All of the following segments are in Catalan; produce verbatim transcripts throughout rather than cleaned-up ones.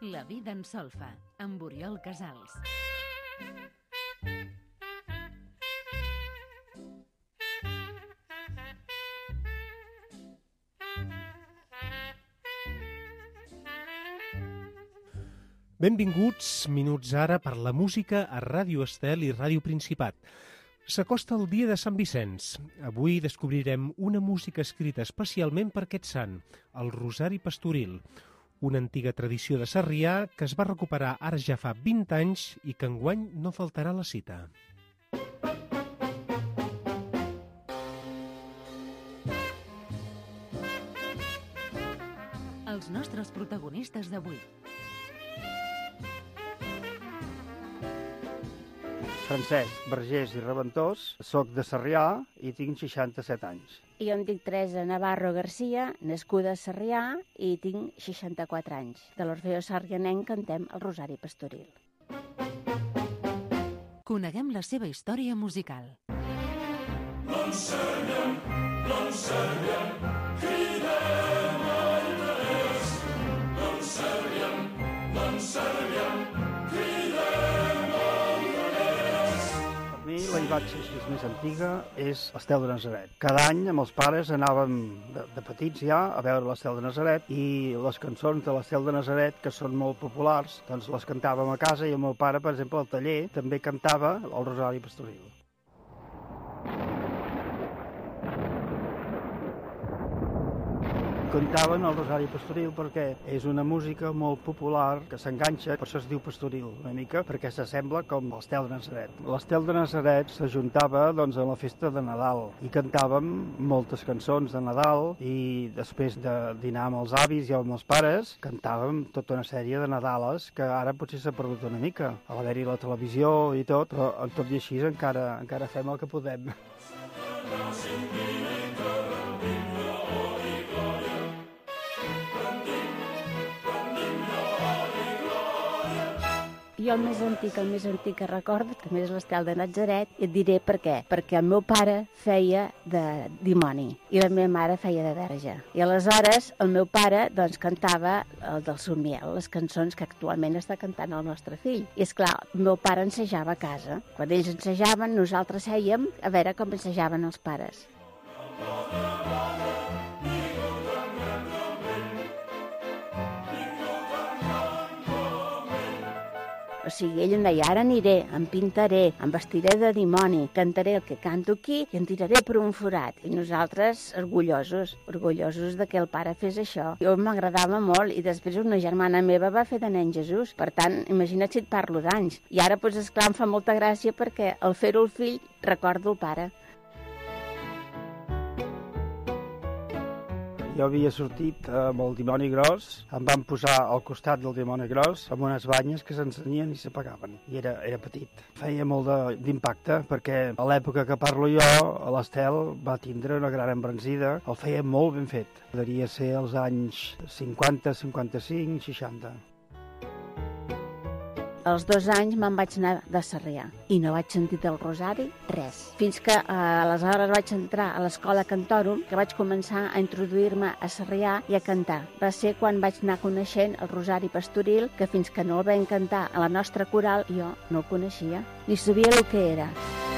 La vida en solfa, amb Oriol Casals. Benvinguts, minuts ara per la música a Ràdio Estel i Ràdio Principat. S'acosta el dia de Sant Vicenç. Avui descobrirem una música escrita especialment per aquest sant, el Rosari Pastoril, una antiga tradició de Sarrià que es va recuperar ara ja fa vint anys i que enguany no faltarà la cita. Els nostres protagonistes d'avui. Francesc Vergés i Reventós, soc de Sarrià i tinc seixanta-set anys. Jo em dic Teresa Navarro Garcia, nascuda a Sarrià i tinc seixanta-quatre anys. De l'Orfeó Sarrianenc cantem el Rosari Pastoril. Coneguem la seva història musical. L'ensenyem, l'ensenyem, cridem al deés. L'ensenyem, l'ensenyem, cridem al deés. Per mi la imatge així més antiga és l'Estel de Nazaret. Cada any amb els pares anàvem de, de petits ja a veure l'Estel de Nazaret i les cançons de l'Estel de Nazaret, que són molt populars, doncs les cantàvem a casa i el meu pare, per exemple, al taller també cantava el Rosari Pastoril. Cantaven el Rosari Pastoril perquè és una música molt popular que s'enganxa, per això es diu Pastoril una mica, perquè s'assembla com l'Estel de Nazaret. L'Estel de Nazaret s'ajuntava doncs, a la festa de Nadal i cantàvem moltes cançons de Nadal i després de dinar amb els avis i amb els pares cantàvem tota una sèrie de Nadales que ara potser s'ha perdut una mica. A l'haver-hi la televisió i tot, però tot i així encara, encara fem el que podem. Jo el més antic, el més antic que recordo també és l'Estel de Nazaret i et diré per què. Perquè el meu pare feia de dimoni i la meva mare feia de verge. I aleshores el meu pare doncs, cantava el del Somiel, les cançons que actualment està cantant el nostre fill. I esclar, el meu pare ensejava a casa. Quan ells ensejaven, nosaltres sèiem a veure com ensejaven els pares. O sigui, ell em deia, ara aniré, em pintaré, em vestiré de dimoni, cantaré el que canto aquí i em tiraré per un forat. I nosaltres, orgullosos, orgullosos de que el pare fes això. Jo m'agradava molt i després una germana meva va fer de nen Jesús. Per tant, imagina't si et parlo d'anys. I ara, doncs, esclar, em fa molta gràcia perquè al fer-ho el fill recordo el pare. Jo havia sortit amb el dimoni gros, em van posar al costat del dimoni gros amb unes banyes que s'encenien i s'apagaven. I era, era petit. Feia molt d'impacte perquè a l'època que parlo jo, l'Estel va tindre una gran embranzida. El feia molt ben fet. Podria ser als anys cinquanta, cinquanta-cinc, seixanta. Als dos anys me'n vaig anar de Sarrià i no vaig sentir del Rosari res. Fins que eh, aleshores vaig entrar a l'escola Cantòrum, que vaig començar a introduir-me a Sarrià i a cantar. Va ser quan vaig anar coneixent el Rosari Pastoril, que fins que no el vam cantar a la nostra coral jo no el coneixia, ni sabia el que era.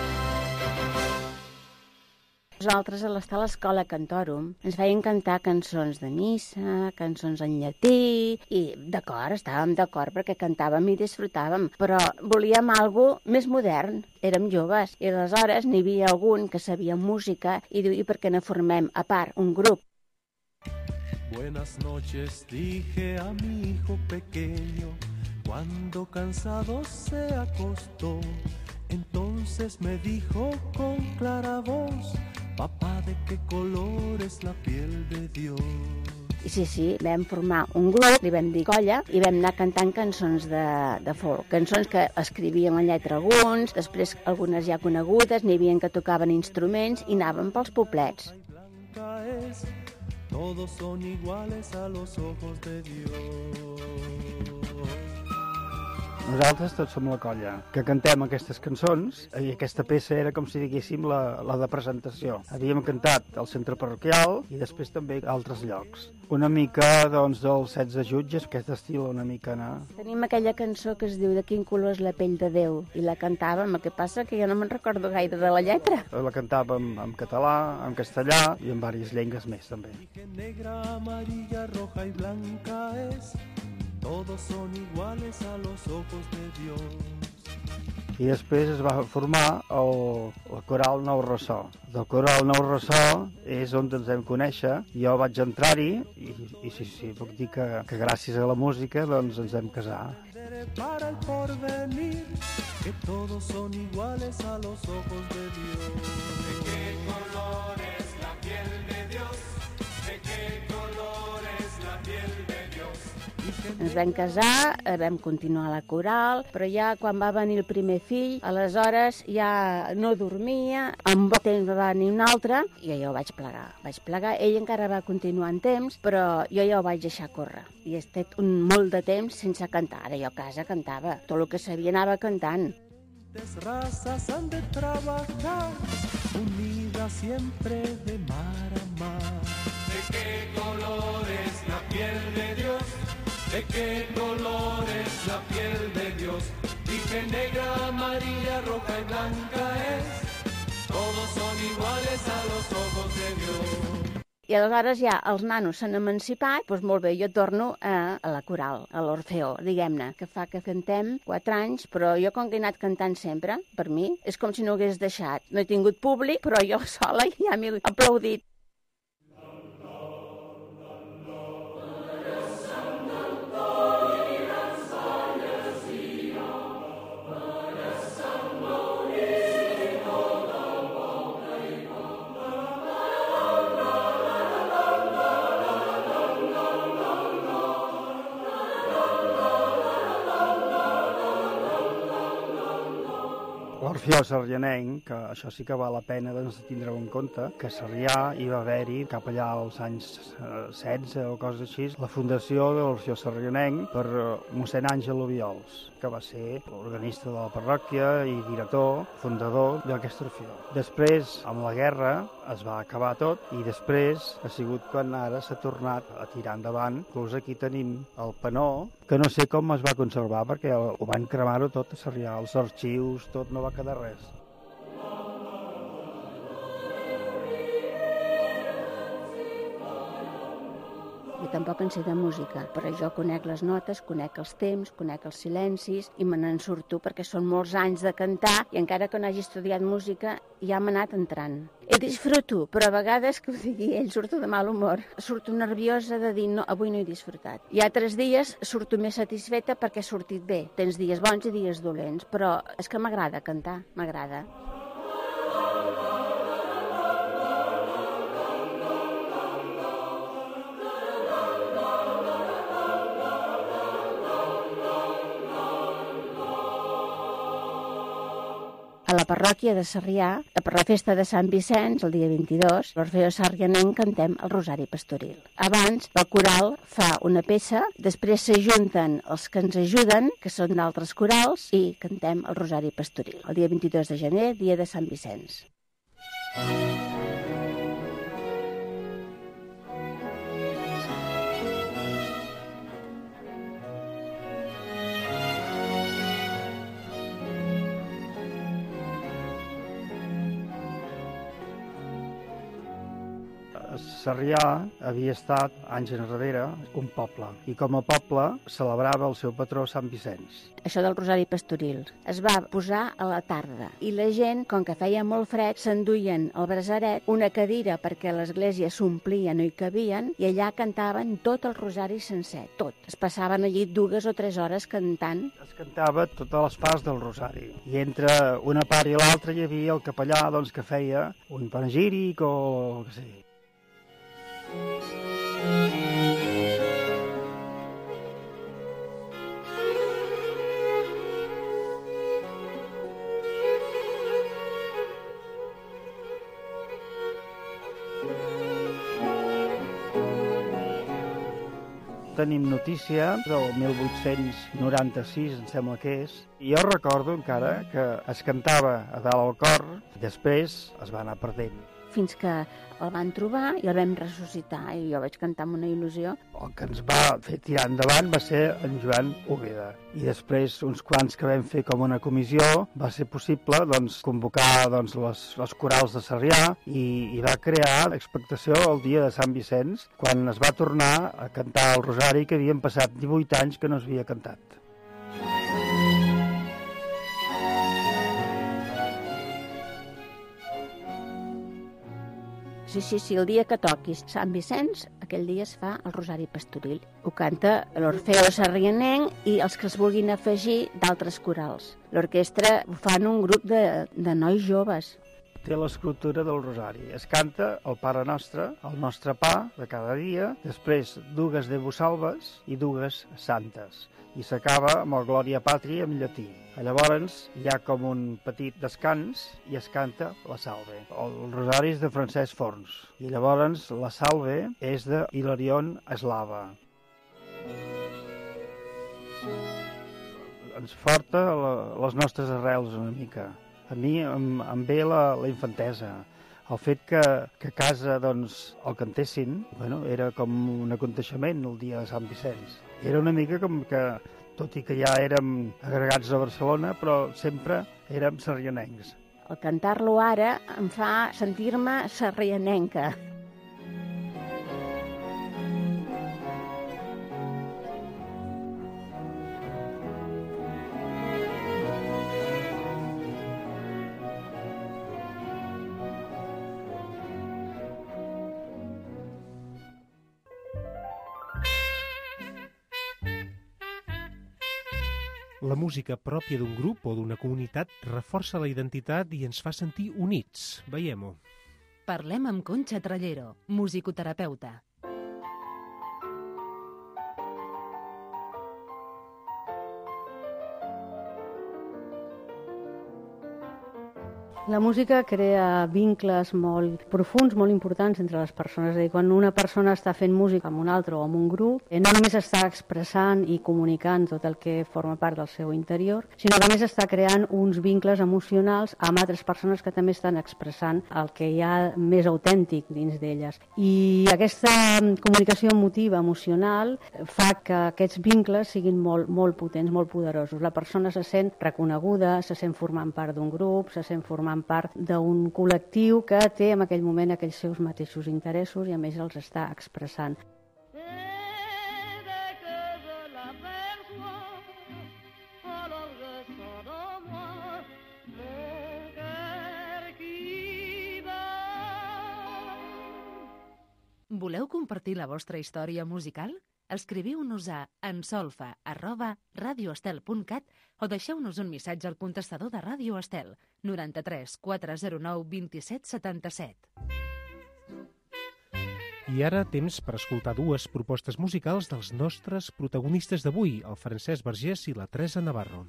Nosaltres, a l'estar a l'escola Cantòrum, ens feien cantar cançons de missa, cançons en llatí, i d'acord, estàvem d'acord perquè cantàvem i disfrutàvem, però volíem alguna més modern, érem joves, i aleshores n'hi havia algun que sabia música i diu, i per què no formem a part un grup? Buenas noches, dije a mi hijo pequeño, cuando cansado se acostó, entonces me dijo con clara voz, papá, ¿de qué color es la piel de Dios? I sí, sí, vam formar un grup, li vam dir colla, i vam anar cantant cançons de, de folk. Cançons que escrivíem en lletra alguns, després algunes ja conegudes, n'hi havia que tocaven instruments i anàvem pels poblets. Todos son iguales a los ojos de Dios. Nosaltres tots som la colla, que cantem aquestes cançons, i aquesta peça era com si diguéssim la, la de presentació. Havíem cantat al centre parroquial i després també a altres llocs. Una mica, doncs, dels setze jutges, aquest estil una mica, no? Tenim aquella cançó que es diu De quin color és la pell de Déu, i la cantàvem, el que passa que jo no me'n recordo gaire de la lletra. La cantàvem en català, en castellà i en diverses llengües més, també. Negra, amarilla, roja y blanca es, todos son iguales a los ojos de Dios. I després es va formar el, el coral Nou Ressò. Del coral Nou Ressò és on ens vam conèixer. Jo vaig entrar-hi i, i sí, sí, puc dir que, que gràcies a la música doncs ens vam casar. Para el porvenir, que todos son iguales a los ojos de Dios. ¿De qué color es la piel de Dios? ¿De qué color es la piel de Dios? Ens vam casar, eh, vam continuar la coral, però ja quan va venir el primer fill, aleshores ja no dormia, en poc temps va venir un altre, i jo ho vaig plegar. Vaig plegar, ell encara va continuar en temps, però jo ja ho vaig deixar córrer. I he estat un molt de temps sense cantar. Ara jo a casa cantava, tot el que sabia anava cantant. Las razas han de trabajar unidas siempre de mar a mar. ¿De qué color es la piel de Dios? ¿De qué color es la piel de Dios? Dije negra, amarilla, roja y blanca es. Todos son iguales a los ojos de Dios. I aleshores ja els nanos s'han emancipat, doncs molt bé, jo torno a, a la coral, a l'Orfeó, diguem-ne, que fa que cantem quatre anys, però jo com que he anat cantant sempre, per mi, és com si no hagués deixat. No he tingut públic, però jo sola ja m'he aplaudit. L'Orfeó Sarrianenc, que això sí que val la pena doncs, tindre-ho en compte, que a Sarrià hi va haver-hi, cap allà als anys setze o coses així, la fundació de l'Orfeó Sarrianenc per mossèn Àngel Obiols, que va ser organista de la parròquia i director, fundador d'aquest Orfeó. Després, amb la guerra, es va acabar tot i després ha sigut quan ara s'ha tornat a tirar endavant. Inclús aquí tenim el panó, que no sé com es va conservar perquè ho van cremar-ho tot a Sarrià, els arxius, tot, no va quedar res. Jo tampoc en sé de música, però jo conec les notes, conec els temps, conec els silencis i me n'en surto perquè són molts anys de cantar i encara que no hagi estudiat música ja m'ha anat entrant. I disfruto, però a vegades, que ho digui ell, surto de mal humor. Surto nerviosa de dir, no, avui no he disfrutat. I altres dies surto més satisfeta perquè he sortit bé. Tens dies bons i dies dolents, però és que m'agrada cantar, m'agrada. A la parròquia de Sarrià, per la festa de Sant Vicenç, el dia vint-i-dos, l'Orfeó Sarrianenc cantem el Rosari Pastoril. Abans, el coral fa una peça, després s'ajunten els que ens ajuden, que són d'altres corals, i cantem el Rosari Pastoril. El dia vint-i-dos de gener, dia de Sant Vicenç. Sarrià havia estat, anys enrere, un poble, i com a poble celebrava el seu patró Sant Vicenç. Això del Rosari Pastoril es va posar a la tarda, i la gent, com que feia molt fred, s'enduien al brasaret una cadira perquè l'església s'omplia, no hi cabien, i allà cantaven tot el Rosari sencer, tot. Es passaven allí dues o tres hores cantant. Es cantava totes les parts del Rosari, i entre una part i l'altra hi havia el capellà doncs, que feia un panegíric o el que sigui. tenim notícia del mil vuit-cents noranta-sis, em sembla que és. I jo recordo encara que es cantava a dalt al cor, després es va anar perdent. Fins que el van trobar i el vam ressuscitar, i jo vaig cantar amb una il·lusió. El que ens va fer tirar endavant va ser en Joan Úbeda. I després, uns quants que vam fer com una comissió, va ser possible doncs, convocar doncs, les, les corals de Sarrià i, i va crear expectació el dia de Sant Vicenç, quan es va tornar a cantar el Rosari, que havien passat divuit anys que no s'havia cantat. Sí, sí, sí, el dia que toquis Sant Vicenç, aquell dia es fa el Rosari Pastoril. Ho canta l'Orfeo Sarrianenc i els que es vulguin afegir d'altres corals. L'orquestra ho fan un grup de, de nois joves. Té l'escriptura del Rosari. Es canta el Pare Nostre, el nostre pa de cada dia, després dues Deus Salves i dues Santes. I s'acaba amb el Glòria Patri en llatí. Llavors hi ha com un petit descans i es canta la Salve. El Rosari és de Francesc Forns i llavors la Salve és de Hilarion Eslava. Ens porta la, les nostres arrels una mica. A mi em, em ve la, la infantesa. El fet que, que a casa doncs, el cantessin, bueno, era com un aconteixement el dia de Sant Vicenç. Era una mica com que, tot i que ja érem agregats a Barcelona, però sempre érem sarrianencs. El cantar-lo ara em fa sentir-me sarrianenca. La música pròpia d'un grup o d'una comunitat reforça la identitat i ens fa sentir units. Veiem-ho. Parlem amb Conxa Trallero, musicoterapeuta. La música crea vincles molt profuns, molt importants entre les persones. És a dir, quan una persona està fent música amb un altre o amb un grup, no només està expressant i comunicant tot el que forma part del seu interior, sinó que a més està creant uns vincles emocionals amb altres persones que també estan expressant el que hi ha més autèntic dins d'elles. I aquesta comunicació emotiva, emocional, fa que aquests vincles siguin molt, molt potents, molt poderosos. La persona se sent reconeguda, se sent formant part d'un grup, se sent formant part d'un col·lectiu que té en aquell moment aquells seus mateixos interessos i a més els està expressant. Voleu compartir la vostra història musical? Escriviu-nos a ensolfa arroba radioestel punt cat o deixeu-nos un missatge al contestador de Ràdio Estel, noranta-tres quatre zero nou vint-i-set setanta-set. I ara temps per escoltar dues propostes musicals dels nostres protagonistes d'avui, el Francesc Vergés i la Teresa Navarro.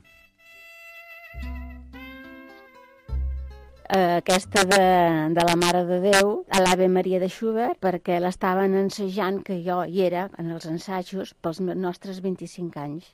Aquesta de, de la Mare de Déu, a l'Ave Maria de Schubert, perquè l'estaven ensajant, que jo hi era en els ensajos, pels nostres vint-i-cinc anys.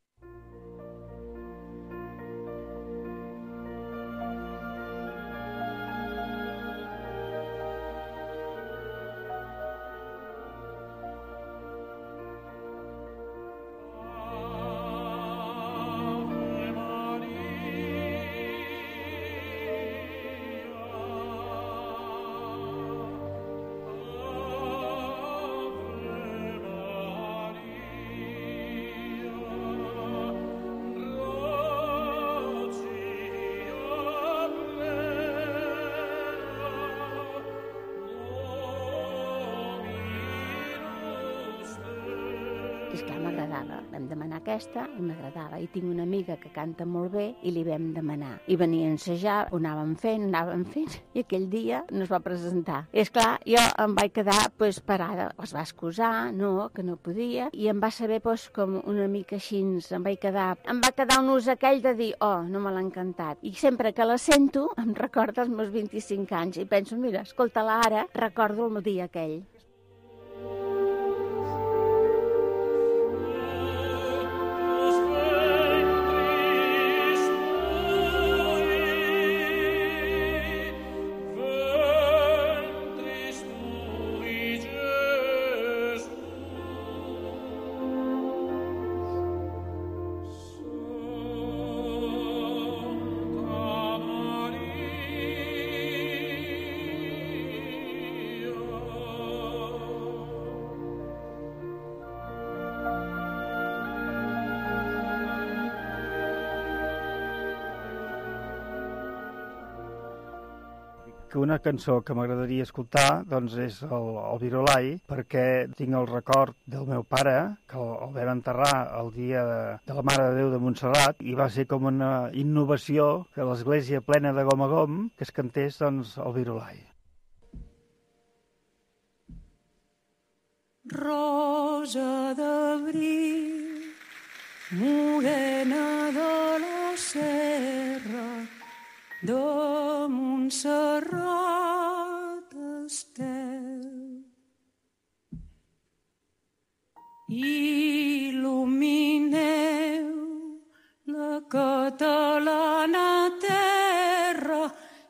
I esclar, m'agradava. Vam demanar aquesta i m'agradava. I tinc una amiga que canta molt bé i li vam demanar. I venia a ensejar, ho anàvem fent, anàvem fent, i aquell dia no es va presentar. I esclar, jo em vaig quedar pues, parada. Es va excusar, no, que no podia, i em va saber pues, com una mica així, em vaig quedar... Em va quedar un ús aquell de dir, oh, no me l'ha encantat. I sempre que la sento, em recorda els meus vint-i-cinc anys, i penso, mira, escolta-la ara, recordo el dia aquell. que una cançó que m'agradaria escoltar doncs és el, el Virolai, perquè tinc el record del meu pare, que el, el vam enterrar el dia de, de la Mare de Déu de Montserrat, i va ser com una innovació que l'església plena de gom a gom que es cantés doncs, el Virolai. Rosa d'abril, morena de la serra, de Montserrat estel. Il·lumineu la catalana terra,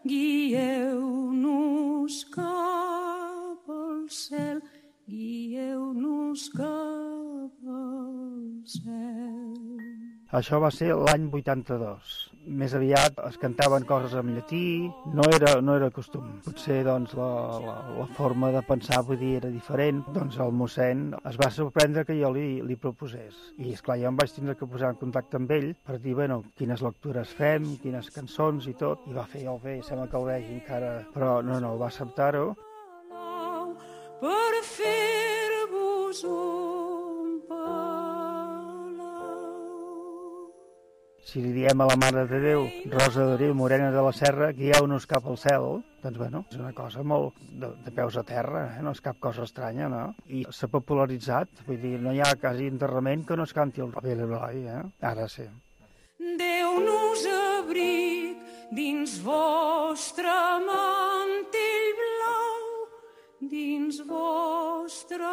guieu-nos cap al cel, guieu-nos cap al cel. Això va ser l'any vuitanta-dos. Més aviat es cantaven coses en llatí, no era, no era costum. Potser doncs, la, la, la forma de pensar vull dir, era diferent. Doncs el mossèn es va sorprendre que jo li, li proposés. I esclar, jo em vaig tindre que posar en contacte amb ell per dir, bueno, quines lectures fem, quines cançons i tot. I va fer el bé, sembla que el vegi encara... Però no, no, va acceptar-ho. Per fer-vos un palau. Si li diem a la Mare de Déu, Rosa d'Abril, morena de la serra, guieu-nos cap al cel, doncs bueno, és una cosa molt de, de peus a terra, eh? No és cap cosa estranya, no? I s'ha popularitzat, vull dir, no hi ha quasi enterrament que no es canti el Virolai, eh? Ara sí. Déu-nos abric dins vostre mantell blau, dins vostre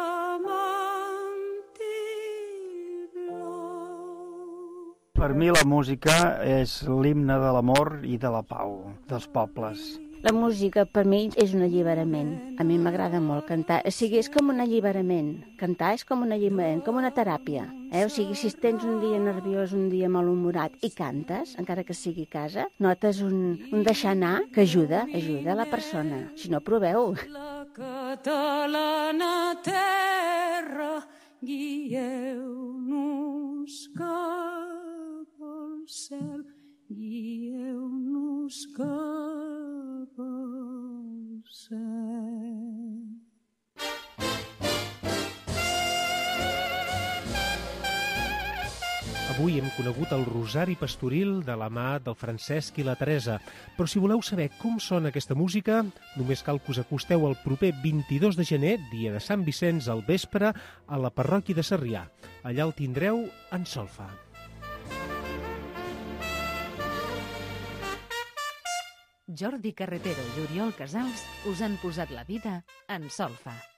mantell blau. Per mi la música és l'himne de l'amor i de la pau dels pobles. La música per mi és un alliberament. A mi m'agrada molt cantar. O sigui, és com un alliberament. Cantar és com un alliberament, com una teràpia. Eh? O sigui, si tens un dia nerviós, un dia malhumorat i cantes, encara que sigui a casa, notes un, un deixar anar que ajuda, ajuda a la persona. Si no, proveu. La catalana terra, guieu-nos cap al cel, guieu-nos cap al cel. Avui hem conegut el Rosari Pastoril de la mà del Francesc i la Teresa. Però si voleu saber com sona aquesta música, només cal que us acosteu el proper vint-i-dos de gener, dia de Sant Vicenç, al vespre, a la parròquia de Sarrià. Allà el tindreu en solfa. Jordi Carretero i Oriol Casals us han posat la vida en solfa.